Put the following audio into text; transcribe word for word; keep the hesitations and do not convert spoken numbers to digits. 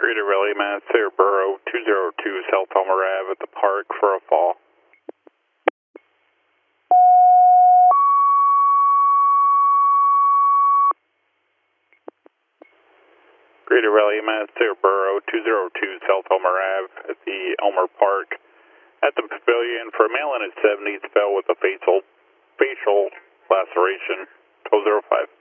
Greater Raleigh, Mass, Borough, two oh two South Elmer Ave at the park for a fall. Greater Raleigh, Mass, Borough, two oh two South Elmer Ave at the Elmer Park. At the pavilion for a male in his seventies, fell with a facial, facial laceration, twelve oh five.